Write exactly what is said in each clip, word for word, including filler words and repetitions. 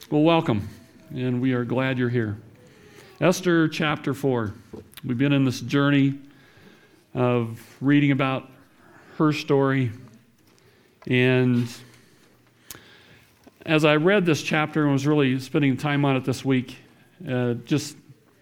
Well, welcome, and we are glad you're here. Esther chapter four. We've been in this journey of reading about her story, and as I read this chapter and was really spending time on it this week, uh, just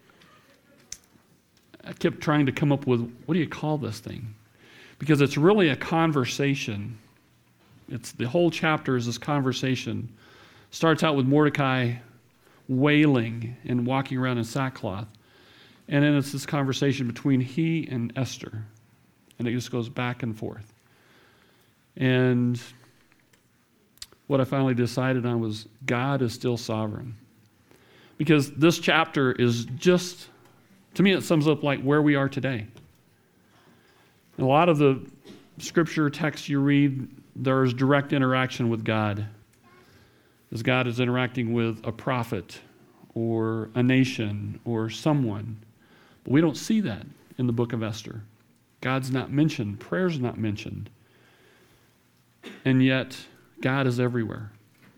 I kept trying to come up with, what do you call this thing? Because it's really a conversation. It's the whole chapter is this conversation. Starts out with Mordecai wailing and walking around in sackcloth. And then it's this conversation between he and Esther. And it just goes back and forth. And what I finally decided on was God is still sovereign. Because this chapter is just, to me it sums up like where we are today. In a lot of the scripture texts you read, there's direct interaction with God. As God is interacting with a prophet or a nation or someone. But we don't see that in the book of Esther. God's not mentioned. Prayer's not mentioned. And yet, God is everywhere.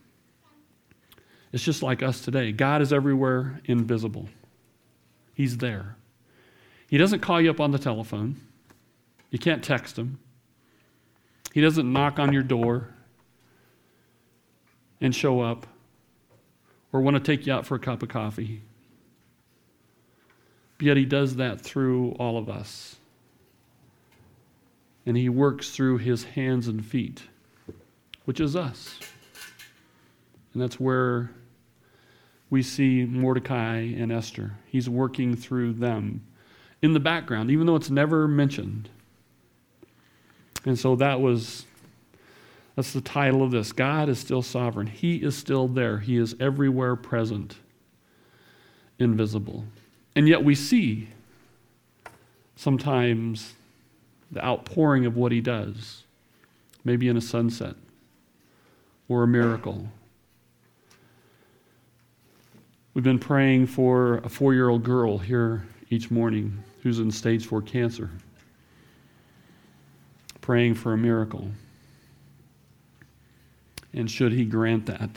It's just like us today. God is everywhere, invisible. He's there. He doesn't call you up on the telephone. You can't text him. He doesn't knock on your door and show up or want to take you out for a cup of coffee. But yet he does that through all of us. And he works through his hands and feet, which is us. And that's where we see Mordecai and Esther. He's working through them in the background, even though it's never mentioned. And so that was That's the title of this. God is still sovereign. He is still there. He is everywhere present, invisible. And yet we see sometimes the outpouring of what he does, maybe in a sunset or a miracle. We've been praying for a four-year-old girl here each morning who's in stage four cancer, praying for a miracle. And should he grant that?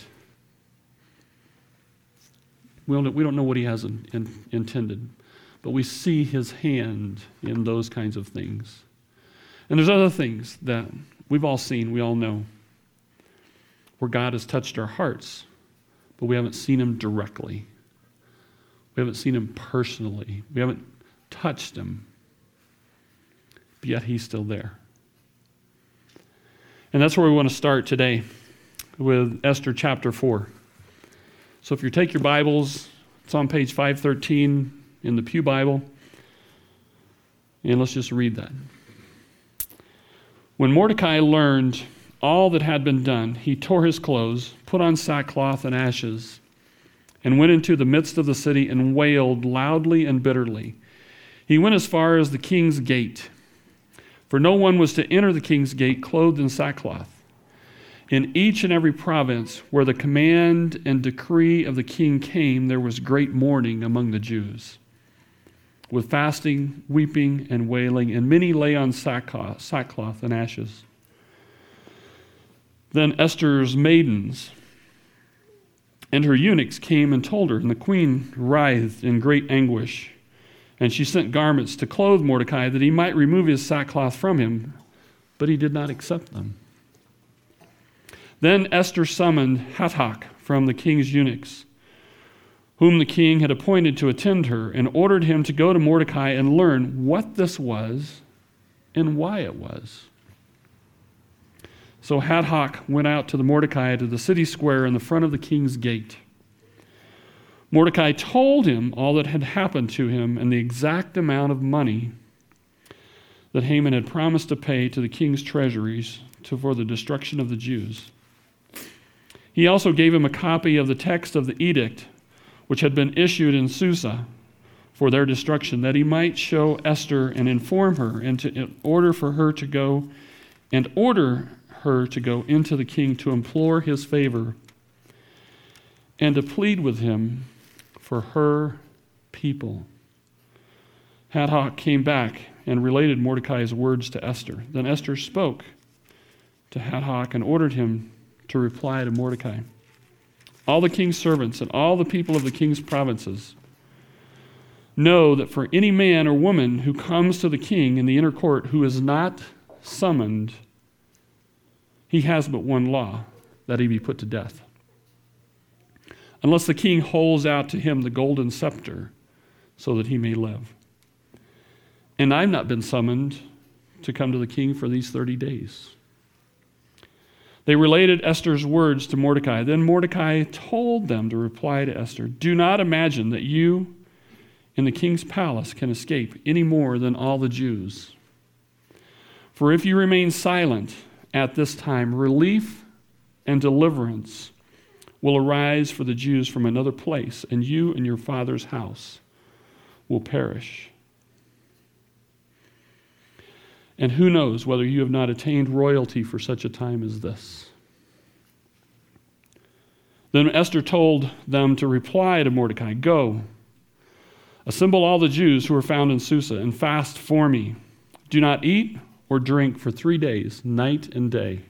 We don't, we don't know what he has in, in, intended, but we see his hand in those kinds of things. And there's other things that we've all seen, we all know, where God has touched our hearts, but we haven't seen him directly. We haven't seen him personally. We haven't touched him, but yet he's still there. And that's where we want to start today, with Esther chapter four. So if you take your Bibles, it's on page five thirteen in the Pew Bible. And let's just read that. When Mordecai learned all that had been done, he tore his clothes, put on sackcloth and ashes, and went into the midst of the city and wailed loudly and bitterly. He went as far as the king's gate, for no one was to enter the king's gate clothed in sackcloth. In each and every province where the command and decree of the king came, there was great mourning among the Jews, with fasting, weeping, and wailing, and many lay on sackcloth, sackcloth and ashes. Then Esther's maidens and her eunuchs came and told her, and the queen writhed in great anguish. And she sent garments to clothe Mordecai that he might remove his sackcloth from him, but he did not accept them. Then Esther summoned Hathach from the king's eunuchs, whom the king had appointed to attend her, and ordered him to go to Mordecai and learn what this was and why it was. So Hathach went out to the Mordecai to the city square in the front of the king's gate. Mordecai told him all that had happened to him and the exact amount of money that Haman had promised to pay to the king's treasuries to, for the destruction of the Jews. He also gave him a copy of the text of the edict which had been issued in Susa for their destruction, that he might show Esther and inform her, and to in order for her to go and order her to go into the king to implore his favor and to plead with him for her people. Hathach came back and related Mordecai's words to Esther. Then Esther spoke to Hathach and ordered him to reply to Mordecai. all the king's servants, and all the people of the king's provinces, know that for any man or woman who comes to the king in the inner court who is not summoned, he has but one law, that he be put to death, unless the king holds out to him the golden scepter so that he may live. And I've not been summoned to come to the king for these thirty days. They related Esther's words to Mordecai. Then Mordecai told them to reply to Esther, "Do not imagine that you in the king's palace can escape any more than all the Jews. For if you remain silent at this time, relief and deliverance will arise for the Jews from another place, and you and your father's house will perish. And who knows whether you have not attained royalty for such a time as this?" Then Esther told them to reply to Mordecai, "Go, assemble all the Jews who are found in Susa, and fast for me. Do not eat or drink for three days, night and day.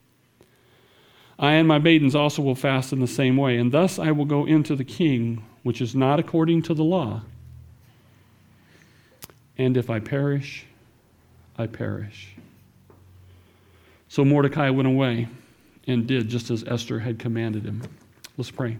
I and my maidens also will fast in the same way, and thus I will go into the king, which is not according to the law. And if I perish, I perish." So Mordecai went away and did just as Esther had commanded him. Let's pray.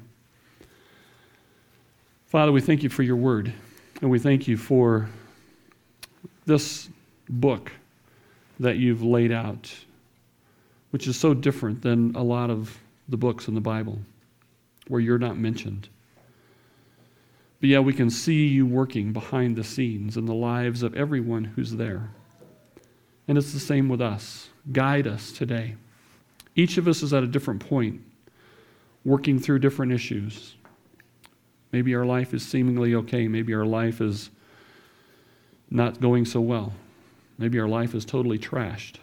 Father, we thank you for your word, and we thank you for this book that you've laid out, which is so different than a lot of the books in the Bible where you're not mentioned. But yeah, we can see you working behind the scenes in the lives of everyone who's there. And it's the same with us. Guide us today. Each of us is at a different point, working through different issues. Maybe our life is seemingly okay. Maybe our life is not going so well. Maybe our life is totally trashed.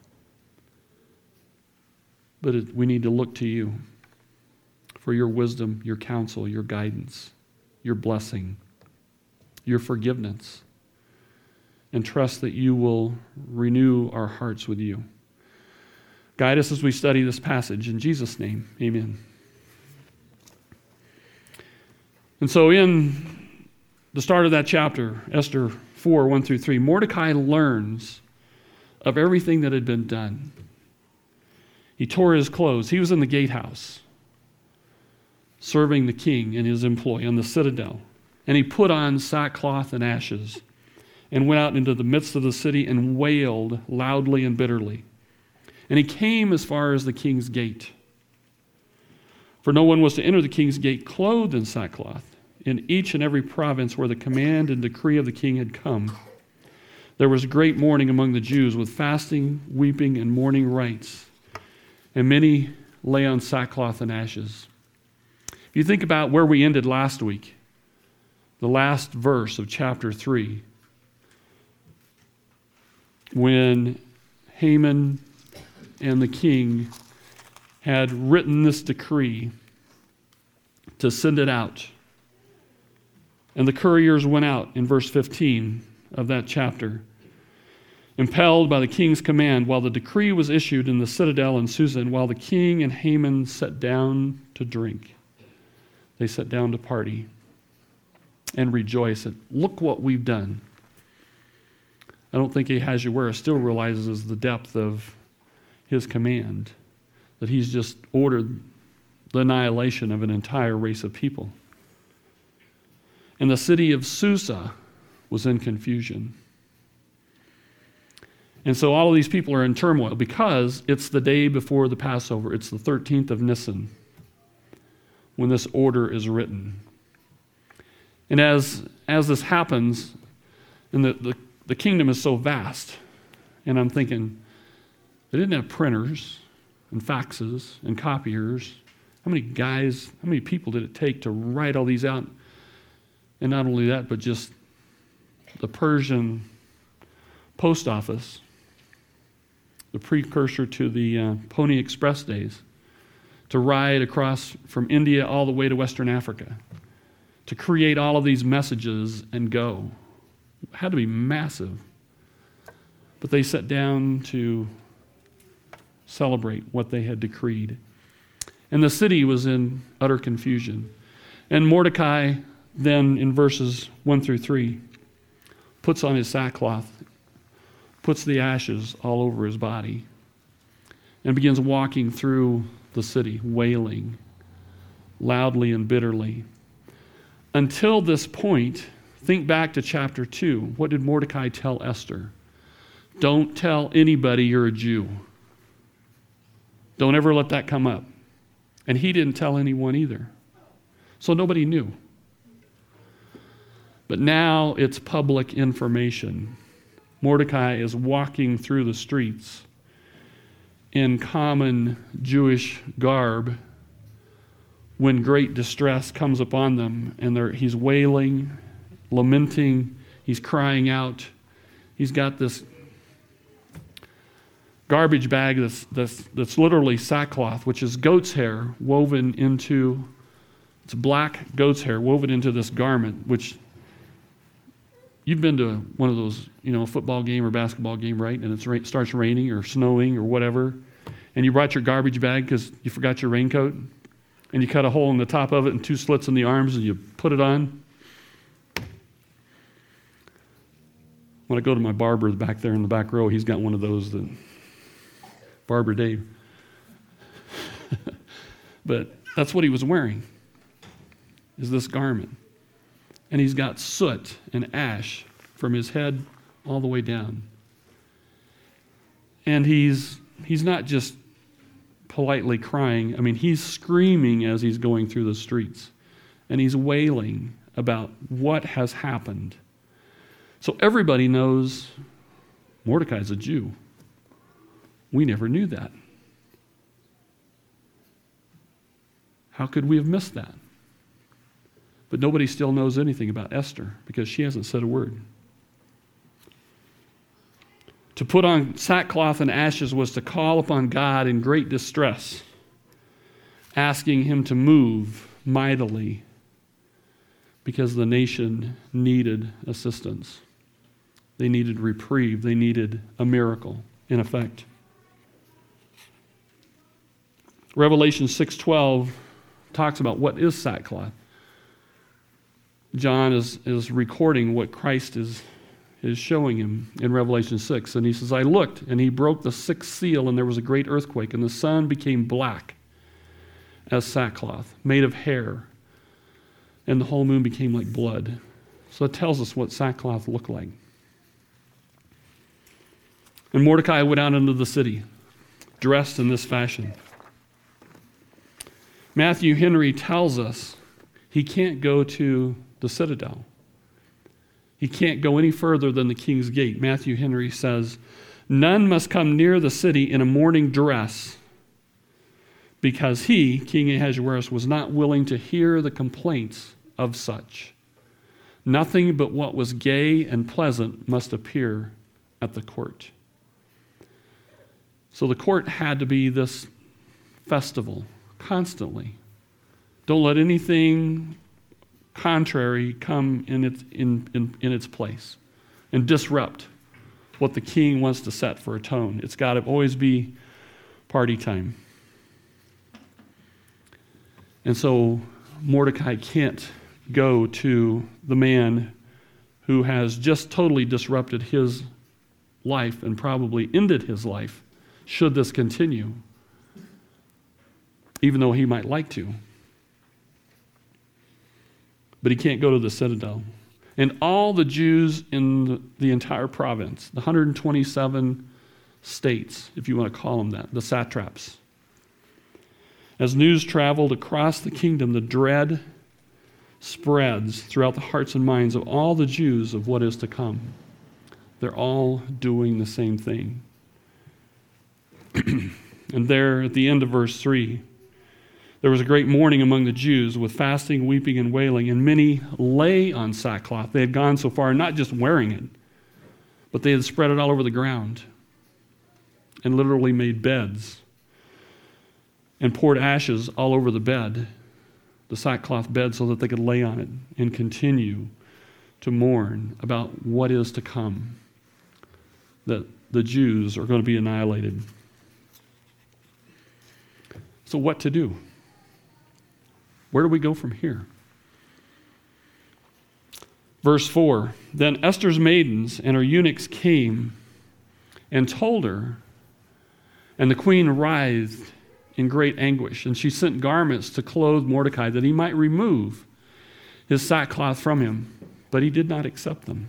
But it, we need to look to you for your wisdom, your counsel, your guidance, your blessing, your forgiveness, and trust that you will renew our hearts with you. Guide us as we study this passage. In Jesus' name, amen. And so in the start of that chapter, Esther four, one through three, Mordecai learns of everything that had been done. He tore his clothes. He was in the gatehouse, serving the king and his employ on the citadel. And he put on sackcloth and ashes and went out into the midst of the city and wailed loudly and bitterly. And he came as far as the king's gate. For no one was to enter the king's gate clothed in sackcloth. In each and every province where the command and decree of the king had come, there was great mourning among the Jews with fasting, weeping, and mourning rites. And many lay on sackcloth and ashes. If you think about where we ended last week, the last verse of chapter three, when Haman and the king had written this decree to send it out. And the couriers went out in verse fifteen of that chapter, impelled by the king's command, while the decree was issued in the citadel in Susa, and while the king and Haman sat down to drink. They sat down to party and rejoice at, look what we've done. I don't think Ahasuerus still realizes the depth of his command, that he's just ordered the annihilation of an entire race of people. And the city of Susa was in confusion. And so all of these people are in turmoil because it's the day before the Passover. It's the thirteenth of Nisan when this order is written. And as, as this happens, and the, the, the kingdom is so vast, and I'm thinking, they didn't have printers and faxes and copiers. How many guys, how many people did it take to write all these out? And not only that, but just the Persian post office, the precursor to the uh, Pony Express days, to ride across from India all the way to Western Africa, to create all of these messages and go. It had to be massive. But they sat down to celebrate what they had decreed. And the city was in utter confusion. And Mordecai then, in verses one through three, puts on his sackcloth, puts the ashes all over his body, and begins walking through the city, wailing loudly and bitterly. Until this point, think back to chapter two. What did Mordecai tell Esther? Don't tell anybody you're a Jew. Don't ever let that come up. And he didn't tell anyone either. So nobody knew. But now it's public information. Mordecai is walking through the streets in common Jewish garb when great distress comes upon them, and he's wailing, lamenting, he's crying out. He's got this garbage bag that's, that's, that's literally sackcloth, which is goat's hair woven into, it's black goat's hair woven into this garment, which you've been to one of those, you know, football game or basketball game, right? And it starts raining or snowing or whatever, and you brought your garbage bag because you forgot your raincoat, and you cut a hole in the top of it and two slits in the arms, and you put it on. When I go to my barber back there in the back row, he's got one of those that Barber Dave. But that's what he was wearing, is this garment. And he's got soot and ash from his head all the way down. And he's he's not just politely crying. I mean, he's screaming as he's going through the streets. And he's wailing about what has happened. So everybody knows Mordecai's a Jew. We never knew that. How could we have missed that? But nobody still knows anything about Esther because she hasn't said a word. To put on sackcloth and ashes was to call upon God in great distress, asking him to move mightily because the nation needed assistance. They needed reprieve. They needed a miracle, in effect. Revelation six twelve talks about what is sackcloth. John is, is recording what Christ is, is showing him in Revelation six. And he says, I looked, and he broke the sixth seal, and there was a great earthquake, and the sun became black as sackcloth, made of hair, and the whole moon became like blood. So it tells us what sackcloth looked like. And Mordecai went out into the city, dressed in this fashion. Matthew Henry tells us he can't go to the citadel. He can't go any further than the king's gate. Matthew Henry says, none must come near the city in a mourning dress, because he, King Ahasuerus, was not willing to hear the complaints of such. Nothing but what was gay and pleasant must appear at the court. So the court had to be this festival constantly. Don't let anything contrary come in its, in, in, in its place and disrupt what the king wants to set for a tone. It's got to always be party time. And so Mordecai can't go to the man who has just totally disrupted his life and probably ended his life, should this continue, even though he might like to. But he can't go to the citadel. And all the Jews in the, the entire province, the one hundred twenty-seven states, if you want to call them that, the satraps. As news traveled across the kingdom, the dread spreads throughout the hearts and minds of all the Jews of what is to come. They're all doing the same thing. And there at the end of verse three, there was a great mourning among the Jews with fasting, weeping, and wailing, and many lay on sackcloth. They had gone so far, not just wearing it, but they had spread it all over the ground and literally made beds and poured ashes all over the bed, the sackcloth bed, so that they could lay on it and continue to mourn about what is to come, that the Jews are going to be annihilated. So what to do? Where do we go from here? Verse four, then Esther's maidens and her eunuchs came and told her, and the queen writhed in great anguish, and she sent garments to clothe Mordecai that he might remove his sackcloth from him, but he did not accept them.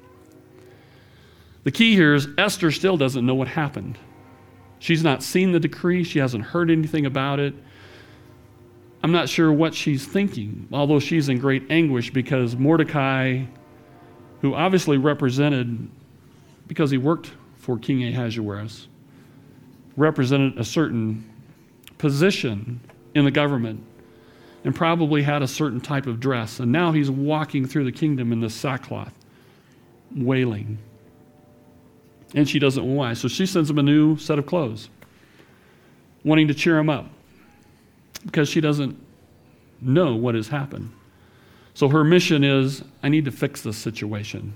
The key here is Esther still doesn't know what happened. She's not seen the decree. She hasn't heard anything about it. I'm not sure what she's thinking, although she's in great anguish because Mordecai, who obviously represented, because he worked for King Ahasuerus, represented a certain position in the government and probably had a certain type of dress. And now he's walking through the kingdom in this sackcloth, wailing. And she doesn't know why. So she sends him a new set of clothes, wanting to cheer him up, because she doesn't know what has happened. So her mission is, I need to fix this situation.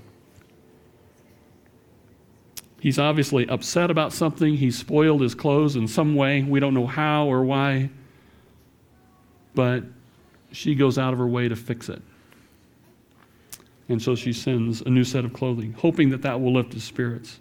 He's obviously upset about something. He spoiled his clothes in some way. We don't know how or why. But she goes out of her way to fix it. And so she sends a new set of clothing, hoping that that will lift his spirits.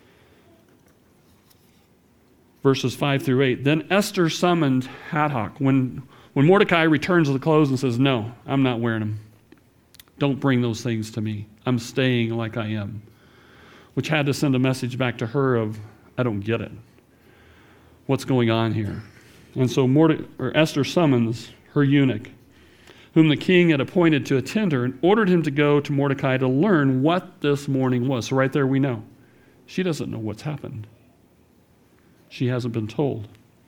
Verses five through eight. Then Esther summoned Hadok. When, when Mordecai returns the clothes and says, no, I'm not wearing them. Don't bring those things to me. I'm staying like I am. Which had to send a message back to her of, I don't get it. What's going on here? And so Morde- or Esther summons her eunuch, whom the king had appointed to attend her, and ordered him to go to Mordecai to learn what this mourning was. So right there we know. She doesn't know what's happened. She hasn't been told.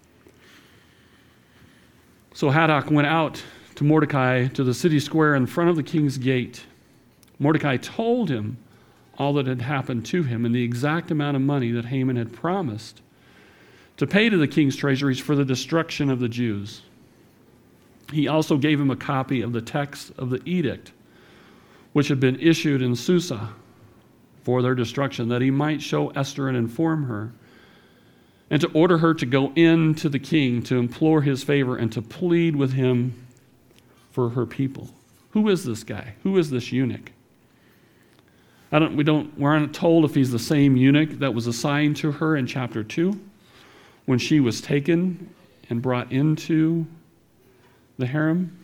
So Hadok went out to Mordecai to the city square in front of the king's gate. Mordecai told him all that had happened to him and the exact amount of money that Haman had promised to pay to the king's treasuries for the destruction of the Jews. He also gave him a copy of the text of the edict, which had been issued in Susa for their destruction, that he might show Esther and inform her, and to order her to go in to the king to implore his favor and to plead with him for her people. Who is this guy? Who is this eunuch? I don't, we don't, we aren't told if he's the same eunuch that was assigned to her in chapter two when she was taken and brought into the harem.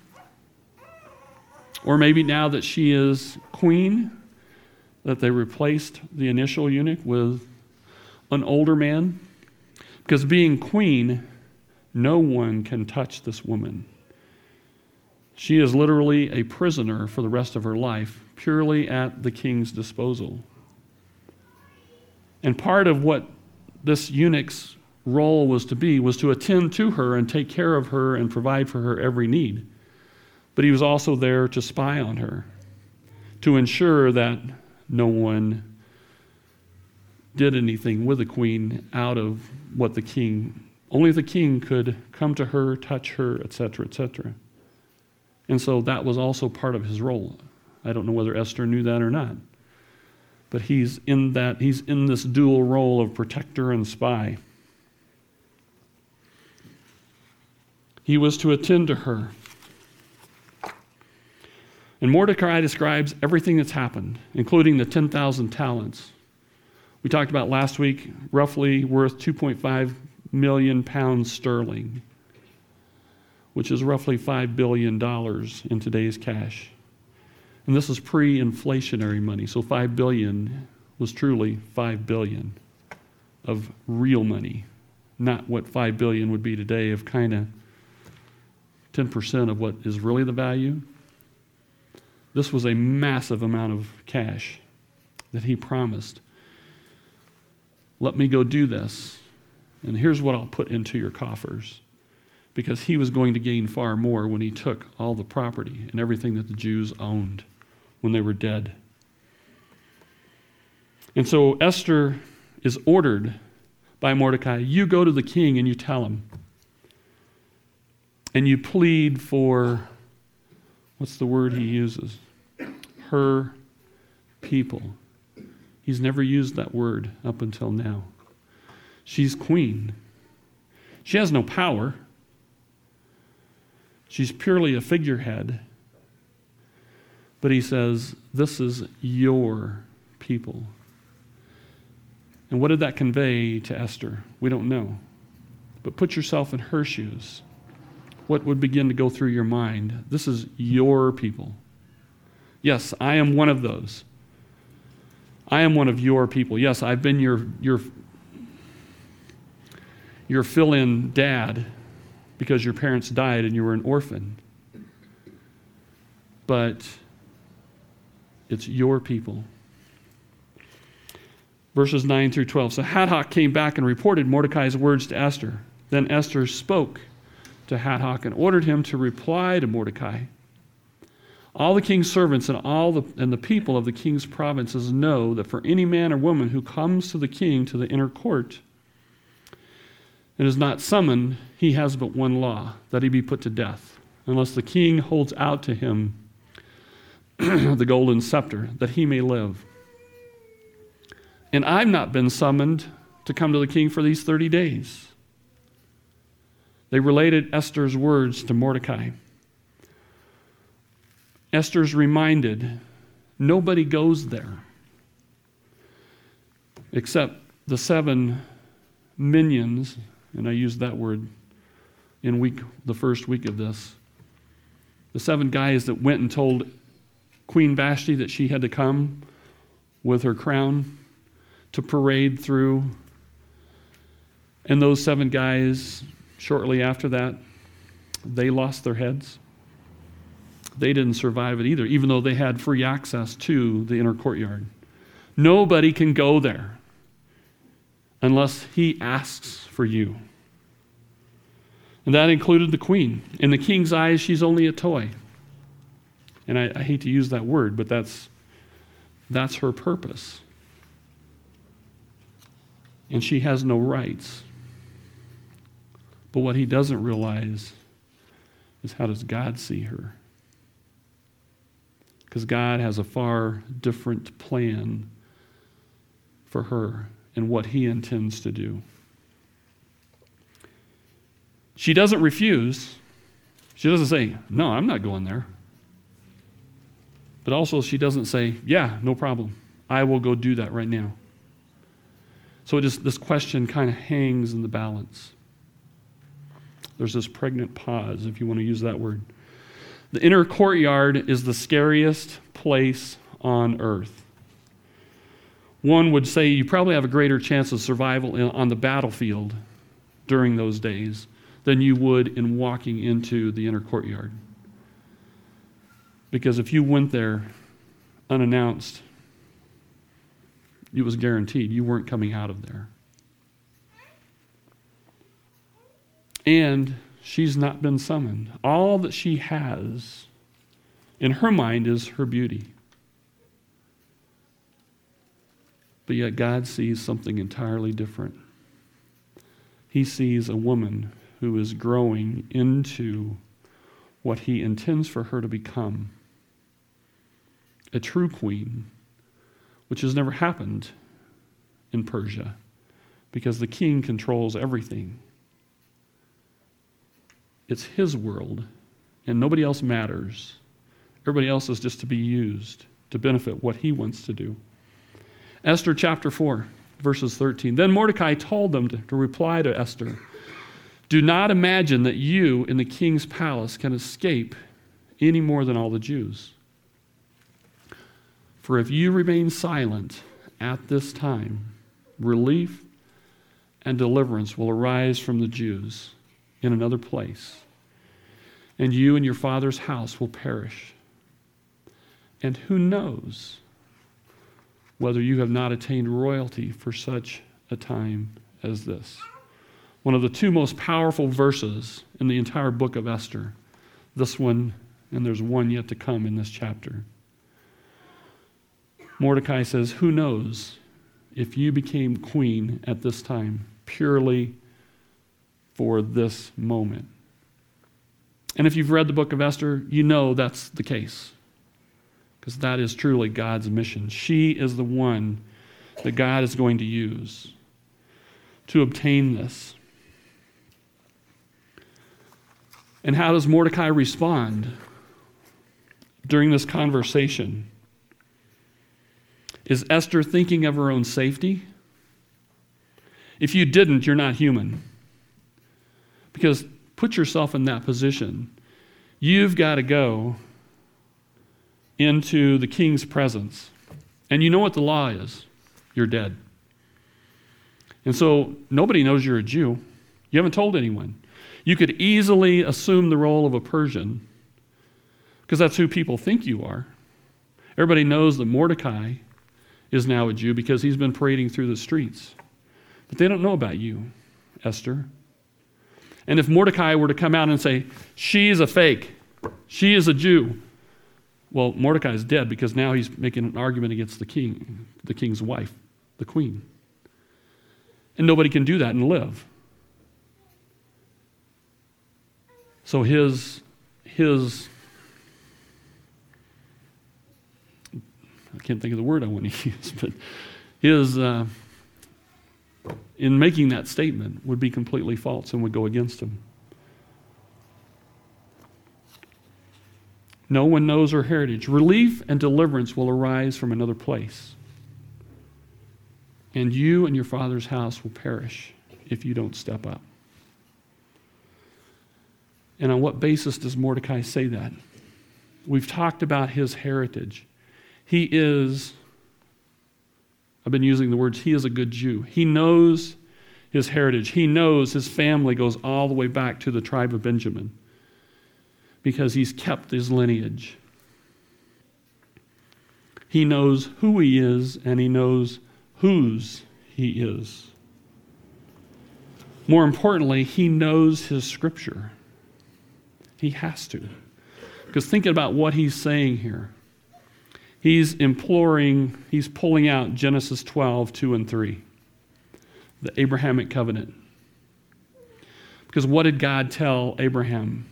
Or maybe now that she is queen, that they replaced the initial eunuch with an older man. Because being queen, no one can touch this woman. She is literally a prisoner for the rest of her life, purely at the king's disposal. And part of what this eunuch's role was to be was to attend to her and take care of her and provide for her every need. But he was also there to spy on her, to ensure that no one did anything with the queen out of what the king, only the king could come to her, touch her, et cetera, et cetera. And so that was also part of his role. I don't know whether Esther knew that or not. But he's in that, he's in this dual role of protector and spy. He was to attend to her. And Mordecai describes everything that's happened, including the ten thousand talents. We talked about last week, roughly worth two point five million pounds sterling, which is roughly five billion dollars in today's cash. And this is pre-inflationary money, so five billion dollars was truly five billion dollars of real money, not what five billion dollars would be today of kind of ten percent of what is really the value. This was a massive amount of cash that he promised. Let me go do this, and here's what I'll put into your coffers. Because he was going to gain far more when he took all the property and everything that the Jews owned when they were dead. And so Esther is ordered by Mordecai, you go to the king and you tell him. And you plead for, what's the word he uses? Her people. He's never used that word up until now. She's queen. She has no power. She's purely a figurehead. But he says, this is your people. And what did that convey to Esther? We don't know. But put yourself in her shoes. What would begin to go through your mind? This is your people. Yes, I am one of those. I am one of your people. Yes, I've been your your your fill-in dad because your parents died and you were an orphan. But it's your people. Verses nine through twelve. So Hadok came back and reported Mordecai's words to Esther. Then Esther spoke to Hadok and ordered him to reply to Mordecai. All the king's servants and all the and the people of the king's provinces know that for any man or woman who comes to the king to the inner court and is not summoned, he has but one law, that he be put to death, unless the king holds out to him the golden scepter, that he may live. And I've not been summoned to come to the king for these thirty days. They related Esther's words to Mordecai. Esther's reminded, nobody goes there except the seven minions, and I used that word in week the first week of this. The seven guys that went and told Queen Vashti that she had to come with her crown to parade through. And those seven guys, shortly after that, they lost their heads. They didn't survive it either, even though they had free access to the inner courtyard. Nobody can go there unless he asks for you. And that included the queen. In the king's eyes, she's only a toy. And I, I hate to use that word, but that's that's her purpose. And she has no rights. But what he doesn't realize is, how does God see her? Because God has a far different plan for her and what he intends to do. She doesn't refuse. She doesn't say, no, I'm not going there. But also she doesn't say, yeah, no problem. I will go do that right now. So it just, this question kind of hangs in the balance. There's this pregnant pause, if you want to use that word. The inner courtyard is the scariest place on earth. One would say you probably have a greater chance of survival in, on the battlefield during those days than you would in walking into the inner courtyard. Because if you went there unannounced, it was guaranteed you weren't coming out of there. And she's not been summoned. All that she has in her mind is her beauty. But yet God sees something entirely different. He sees a woman who is growing into what he intends for her to become. A true queen, which has never happened in Persia, because the king controls everything. It's his world, and nobody else matters. Everybody else is just to be used to benefit what he wants to do. Esther chapter four, verses thirteen. Then Mordecai told them to, to reply to Esther, do not imagine that you in the king's palace can escape any more than all the Jews. For if you remain silent at this time, relief and deliverance will arise from the Jews in another place, and you and your father's house will perish. And who knows whether you have not attained royalty for such a time as this. One of the two most powerful verses in the entire book of Esther. This one, and there's one yet to come in this chapter. Mordecai says, who knows if you became queen at this time purely for this moment. And if you've read the book of Esther, you know that's the case. Because that is truly God's mission. She is the one that God is going to use to obtain this. And how does Mordecai respond during this conversation? Is Esther thinking of her own safety? If you didn't, you're not human. Because put yourself in that position. You've got to go into the king's presence. And you know what the law is. You're dead. And so nobody knows you're a Jew. You haven't told anyone. You could easily assume the role of a Persian because that's who people think you are. Everybody knows that Mordecai is now a Jew because he's been parading through the streets. But they don't know about you, Esther. And if Mordecai were to come out and say, she's a fake, she is a Jew, well, Mordecai's dead because now he's making an argument against the king, the king's wife, the queen. And nobody can do that and live. So his, his, I can't think of the word I want to use, but his, uh, in making that statement would be completely false and would go against him. No one knows her heritage. Relief and deliverance will arise from another place. And you and your father's house will perish if you don't step up. And on what basis does Mordecai say that? We've talked about his heritage. He is, I've been using the words, he is a good Jew. He knows his heritage. He knows his family goes all the way back to the tribe of Benjamin because he's kept his lineage. He knows who he is and he knows whose he is. More importantly, he knows his scripture. He has to. Because thinking about what he's saying here, he's imploring, he's pulling out Genesis twelve, two and three, the Abrahamic covenant. Because what did God tell Abraham?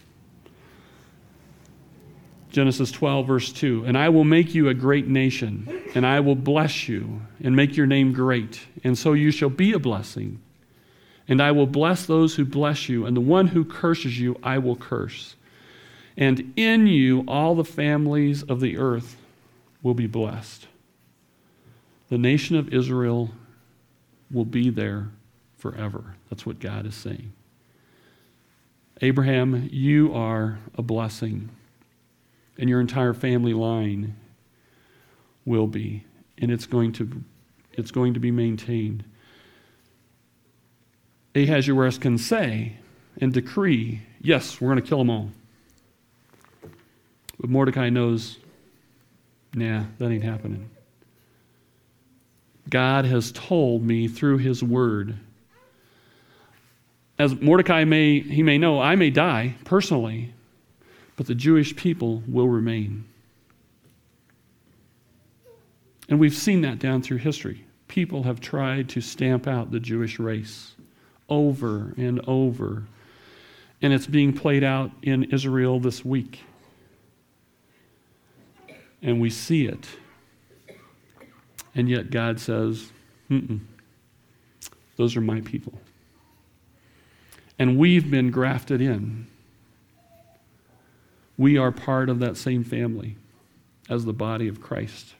Genesis twelve, verse two, and I will make you a great nation, and I will bless you and make your name great, and so you shall be a blessing. And I will bless those who bless you, and the one who curses you I will curse. And in you all the families of the earth will be blessed. The nation of Israel will be there forever. That's what God is saying. Abraham, you are a blessing, and your entire family line will be, and it's going to, it's going to be maintained. Ahasuerus can say and decree, yes, we're going to kill them all. But Mordecai knows, nah, that ain't happening. God has told me through his word. As Mordecai may, he may know, I may die personally, but the Jewish people will remain. And we've seen that down through history. People have tried to stamp out the Jewish race over and over. And it's being played out in Israel this week. And we see it. And yet God says, mm-mm, those are my people. And we've been grafted in. We are part of that same family as the body of Christ.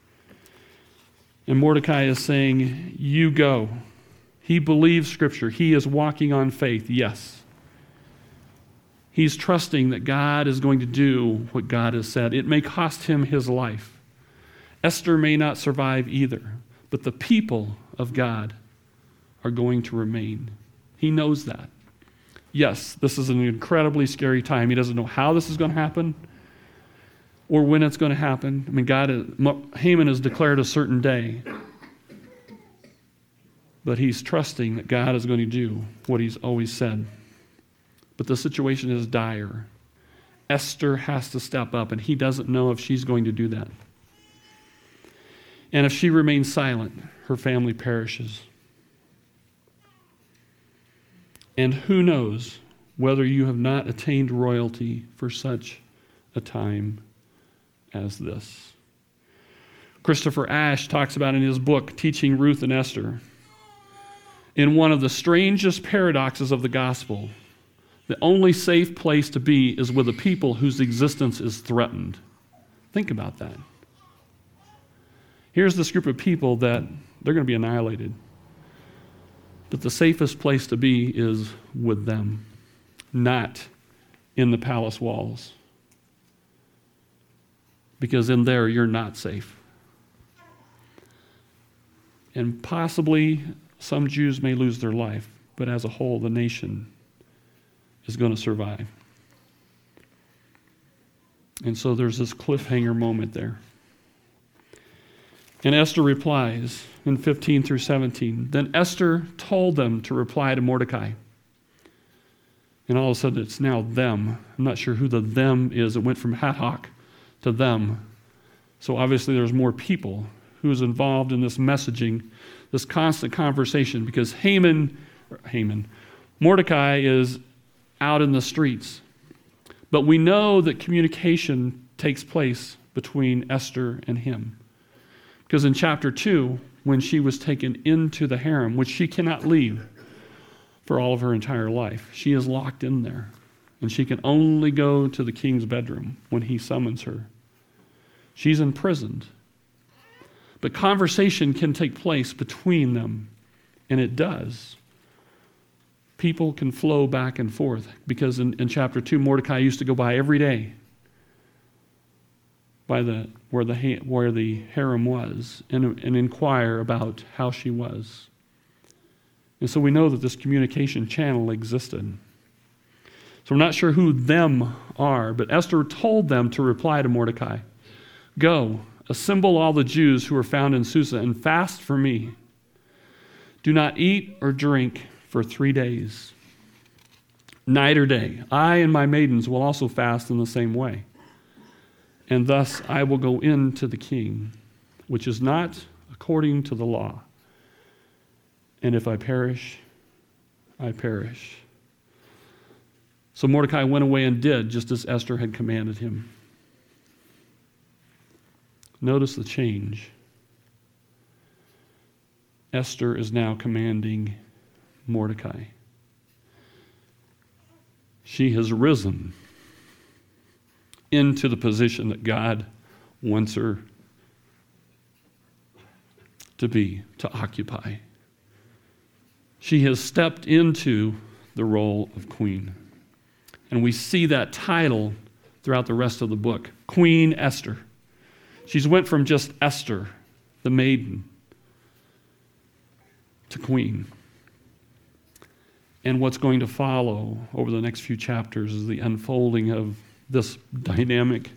And Mordecai is saying, you go. He believes Scripture. He is walking on faith, yes. He's trusting that God is going to do what God has said. It may cost him his life. Esther may not survive either, but the people of God are going to remain. He knows that. Yes, this is an incredibly scary time. He doesn't know how this is going to happen or when it's going to happen. I mean, God, Haman has declared a certain day. But he's trusting that God is going to do what he's always said. But the situation is dire. Esther has to step up, and he doesn't know if she's going to do that. And if she remains silent, her family perishes. And who knows whether you have not attained royalty for such a time as this. Christopher Ash talks about in his book, Teaching Ruth and Esther, in one of the strangest paradoxes of the gospel, The only safe place to be is with a people whose existence is threatened. Think about that. Here's this group of people that they're going to be annihilated. But the safest place to be is with them, not in the palace walls. Because in there, you're not safe. And possibly some Jews may lose their life, but as a whole, the nation is going to survive. And so there's this cliffhanger moment there. And Esther replies in fifteen through seventeen. Then Esther told them to reply to Mordecai. And all of a sudden it's now them. I'm not sure who the them is. It went from Hatach to them. So obviously there's more people who's involved in this messaging, this constant conversation, because Haman, Haman, Mordecai is out in the streets. But we know that communication takes place between Esther and him. Because in chapter two, when she was taken into the harem, which she cannot leave for all of her entire life, she is locked in there. And she can only go to the king's bedroom when he summons her. She's imprisoned. But conversation can take place between them, and it does. People can flow back and forth, because in, in chapter two, Mordecai used to go by every day by the where the where the harem was and, and inquire about how she was. And so we know that this communication channel existed. So we're not sure who them are, but Esther told them to reply to Mordecai, "Go, assemble all the Jews who are found in Susa and fast for me. Do not eat or drink for three days, night or day. I and my maidens will also fast in the same way. And thus I will go in to the king, which is not according to the law. And if I perish, I perish." So Mordecai went away and did just as Esther had commanded him. Notice the change. Esther is now commanding Mordecai. She has risen into the position that God wants her to be, to occupy. She has stepped into the role of queen. And we see that title throughout the rest of the book, Queen Esther. She's went from just Esther, the maiden, to queen. And what's going to follow over the next few chapters is the unfolding of this dynamic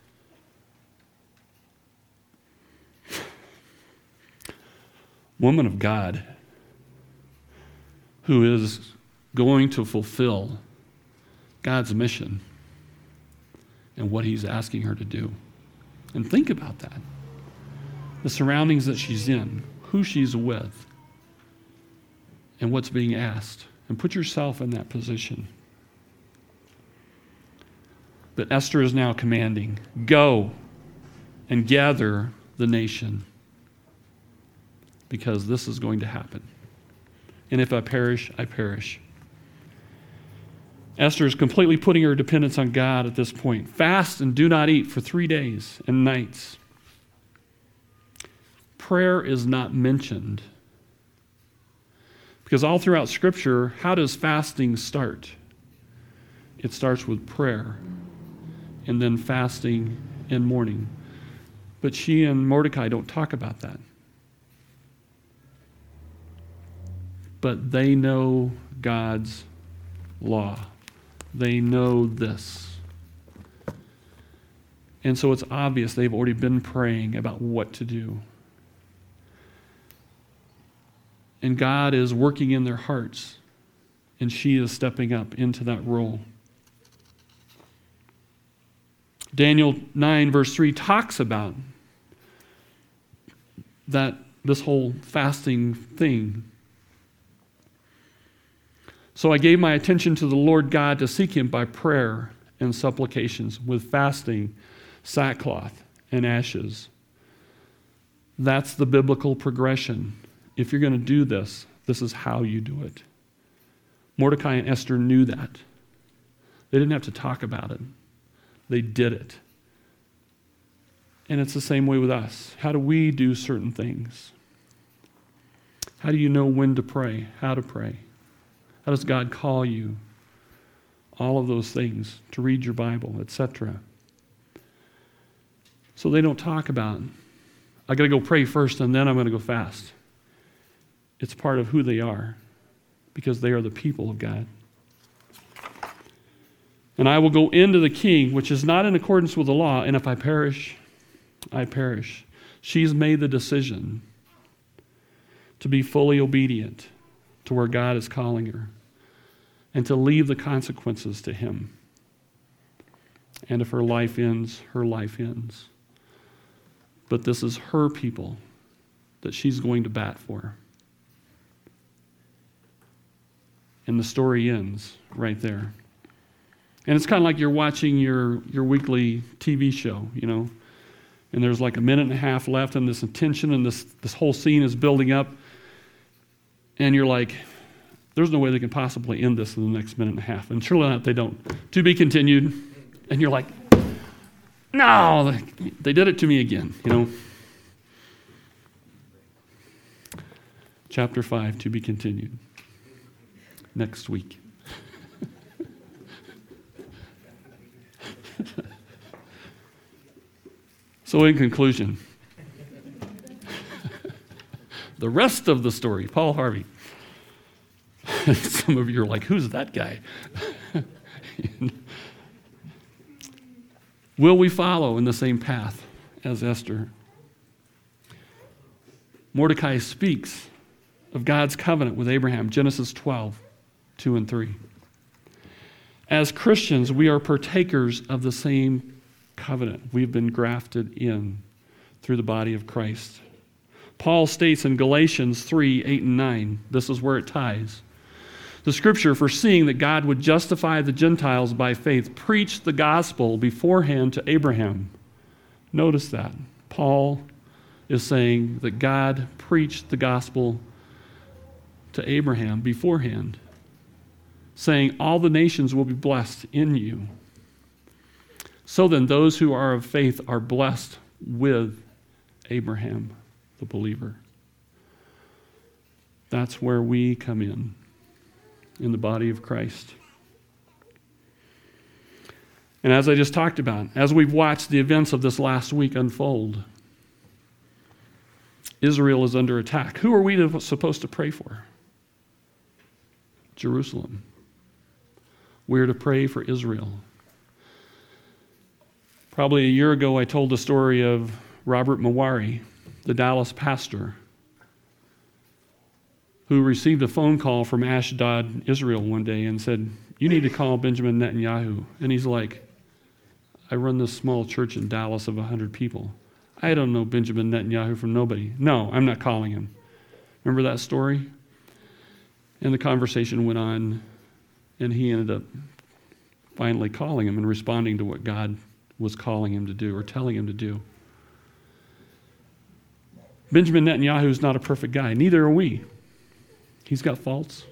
woman of God who is going to fulfill God's mission and what he's asking her to do. And think about that. The surroundings that she's in, who she's with, and what's being asked. And put yourself in that position. But Esther is now commanding, "Go and gather the nation, because this is going to happen. And if I perish, I perish." Esther is completely putting her dependence on God at this point. Fast and do not eat for three days and nights. Prayer is not mentioned. Because all throughout Scripture, how does fasting start? It starts with prayer and then fasting and mourning. But she and Mordecai don't talk about that. But they know God's law. They know this. And so it's obvious they've already been praying about what to do. And God is working in their hearts, and she is stepping up into that role. Daniel nine verse three talks about that this whole fasting thing. "So I gave my attention to the Lord God to seek him by prayer and supplications with fasting, sackcloth, and ashes." That's the biblical progression. If you're going to do this, this is how you do it. Mordecai and Esther knew that. They didn't have to talk about it. They did it. And it's the same way with us. How do we do certain things? How do you know when to pray, how to pray? How does God call you? All of those things, to read your Bible, et cetera. So they don't talk about, I got to go pray first and then I'm going to go fast. It's part of who they are because they are the people of God. And I will go into the king, which is not in accordance with the law, and if I perish, I perish. She's made the decision to be fully obedient to where God is calling her and to leave the consequences to him. And if her life ends, her life ends. But this is her people that she's going to bat for. And the story ends right there. And it's kind of like you're watching your, your weekly T V show, you know, and there's like a minute and a half left and this tension and this, this whole scene is building up. And you're like, there's no way they can possibly end this in the next minute and a half. And surely not, they don't. To be continued. And you're like, no, they, they did it to me again, you know. Chapter five, to be continued. Next week. So in conclusion, the rest of the story, Paul Harvey. Some of you are like, who's that guy? Will we follow in the same path as Esther? Mordecai speaks of God's covenant with Abraham, Genesis twelve, two and three. As Christians, we are partakers of the same covenant. We've been grafted in through the body of Christ. Paul states in Galatians three, eight and nine, this is where it ties. The scripture, foreseeing that God would justify the Gentiles by faith, preached the gospel beforehand to Abraham. Notice that. Paul is saying that God preached the gospel to Abraham beforehand, saying all the nations will be blessed in you. So then those who are of faith are blessed with Abraham, the believer. That's where we come in, in the body of Christ. And as I just talked about, as we've watched the events of this last week unfold, Israel is under attack. Who are we to, supposed to pray for? Jerusalem. We're to pray for Israel. Probably a year ago, I told the story of Robert Mawari, the Dallas pastor, who received a phone call from Ashdod, Israel one day and said, you need to call Benjamin Netanyahu. And he's like, I run this small church in Dallas of one hundred people. I don't know Benjamin Netanyahu from nobody. No, I'm not calling him. Remember that story? And the conversation went on, and he ended up finally calling him and responding to what God was calling him to do or telling him to do. Benjamin Netanyahu is not a perfect guy. Neither are we. He's got faults.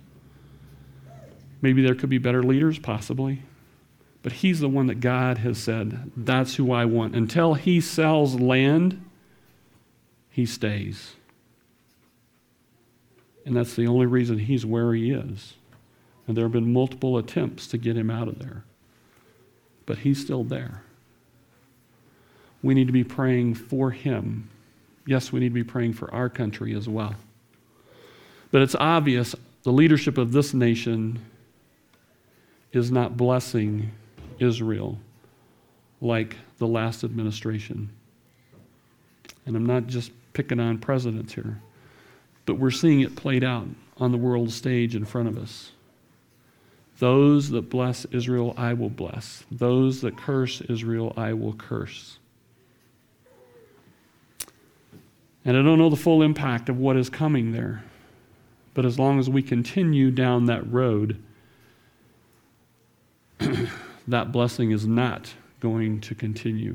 Maybe there could be better leaders, possibly. But he's the one that God has said, that's who I want. Until he sells land, he stays. And that's the only reason he's where he is. And there have been multiple attempts to get him out of there. But he's still there. We need to be praying for him. Yes, we need to be praying for our country as well. But it's obvious the leadership of this nation is not blessing Israel like the last administration. And I'm not just picking on presidents here, but we're seeing it played out on the world stage in front of us. Those that bless Israel, I will bless. Those that curse Israel, I will curse. And I don't know the full impact of what is coming there. But as long as we continue down that road, that blessing is not going to continue.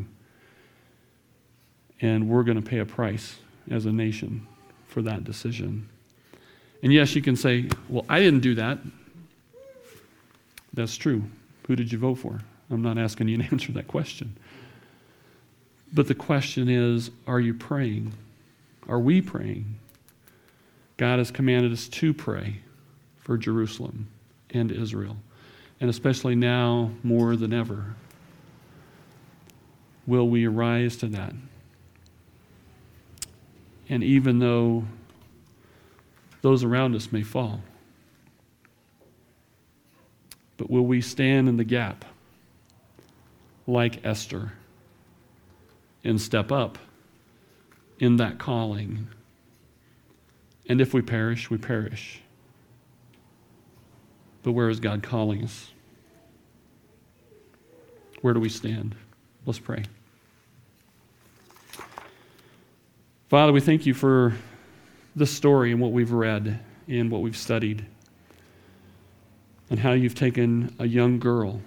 And we're going to pay a price as a nation for that decision. And yes, you can say, well, I didn't do that. That's true. Who did you vote for? I'm not asking you to answer that question. But the question is, are you praying? Are we praying? God has commanded us to pray for Jerusalem and Israel, and especially now more than ever. Will we arise to that? And even though those around us may fall, but will we stand in the gap like Esther and step up in that calling? And if we perish, we perish. But where is God calling us? Where do we stand? Let's pray. Father, we thank you for this story and what we've read and what we've studied, and how you've taken a young girl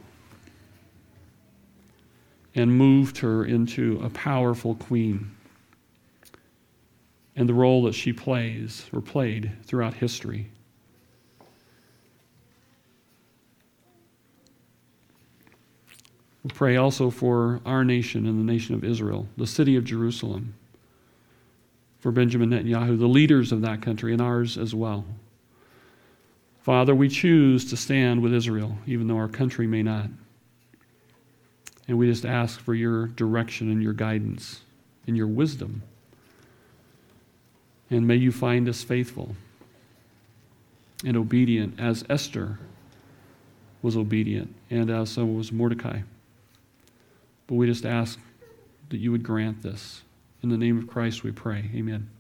and moved her into a powerful queen, and the role that she plays or played throughout history. We pray also for our nation and the nation of Israel, the city of Jerusalem, for Benjamin Netanyahu, the leaders of that country, and ours as well. Father, we choose to stand with Israel, even though our country may not. And we just ask for your direction and your guidance and your wisdom. And may you find us faithful and obedient as Esther was obedient and as so was Mordecai. But we just ask that you would grant this. In the name of Christ we pray. Amen.